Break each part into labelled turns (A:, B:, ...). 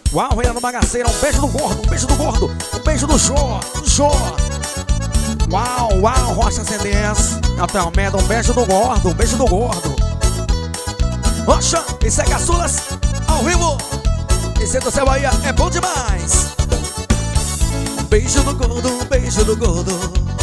A: Uau, Renan Bagaceira, um beijo do gordo, um beijo do gordo, um beijo do show, Uau, uau, Rocha Ascendência, até Almeida, um beijo do gordo, um beijo do gordo. Rocha, isso é Caçulas, ao vivo. Esse é do Céu Bahia, é bom demais. Um beijo do gordo, um beijo do gordo.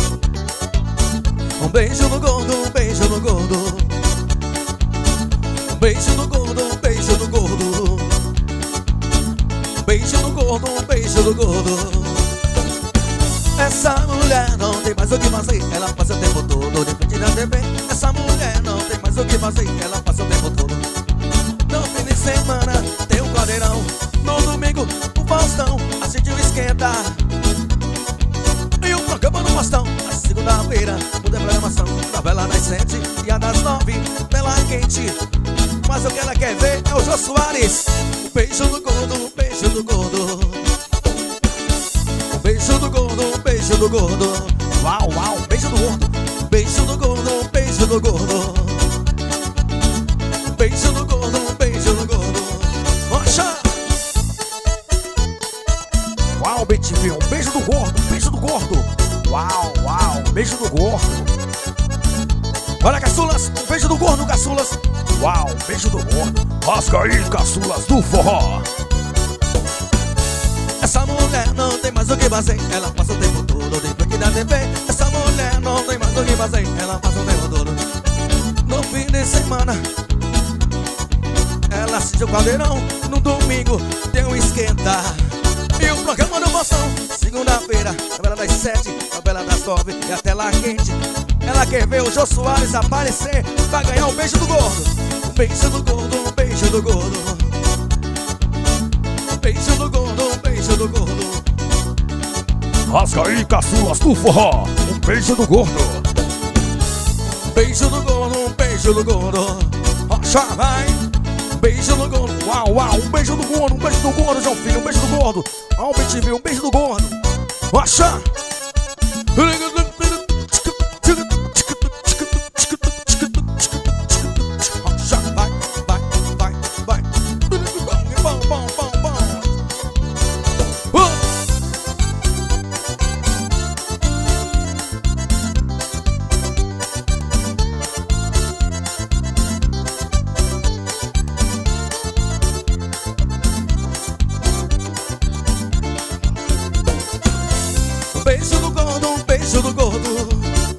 A: Um beijo do gordo, um beijo do gordo. Um beijo do gordo, um beijo do gordo. Um beijo do gordo, um beijo do gordo. Essa mulher não tem mais o que fazer, ela passa o tempo todo de frente da TV. Essa mulher não tem mais o que fazer, ela passa o tempo todo. No fim de semana tem um Caldeirão, no domingo o Faustão assiste o Esquenta e o programa no Faustão. Na segunda-feira muda a programação, novela das 7 e a das 9, bela quente. Mas o que ela quer ver é o Jô Soares. Um beijo do gordo, um beijo do gordo. Um beijo do gordo, um beijo do gordo. Uau, uau, um beijo do gordo. Um beijo do gordo, um beijo do gordo. Um beijo do gordo, um beijo do gordo. Rocha! Uau, BTV, um beijo do gordo, um beijo do gordo. Uau, uau, um beijo do gordo. Olha, Caçulas, um beijo do gordo, Caçulas. Uau, um beijo do gordo. Rasca aí, Caçulas do forró. Essa mulher não tem mais o que fazer, ela passa o tempo todo de frente da TV. Essa mulher não tem mais o que fazer, ela passa o tempo todo. No fim de semana ela assiste o Caldeirão, no domingo tem um Esquenta e o programa do Faustão. Segunda-feira, novela das 7, novela das 9 e a tela quente. Ela quer ver o Jô Soares aparecer pra ganhar um beijo do gordo. Um beijo do gordo, um beijo do gordo. Um beijo do gordo, um beijo do gordo.
B: Rasga aí, Caçulas do forró. Um beijo do gordo.
A: Um beijo do gordo, um beijo do gordo. Rocha, vai. Um beijo do gordo. Uau, uau, um beijo do gordo, um beijo do gordo, João Filho, um beijo do gordo. Ó, o BTV, um beijo do gordo. Rocha. Beijo do gordo, um beijo do gordo.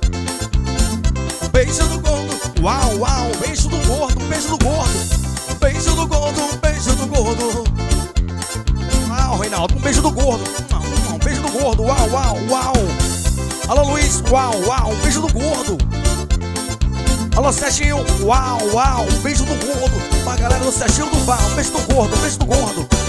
A: Beijo do gordo. Uau, uau, beijo do gordo, um beijo do gordo. Beijo do gordo, um beijo do gordo. Uau, Reinaldo, um beijo do gordo. Um beijo do gordo, uau, uau, uau. Alô, Luiz, uau, uau, um beijo do gordo. Alô, Serginho, uau, uau, um beijo do gordo. Pra galera do Serginho do Bar, um beijo do gordo, um beijo do gordo.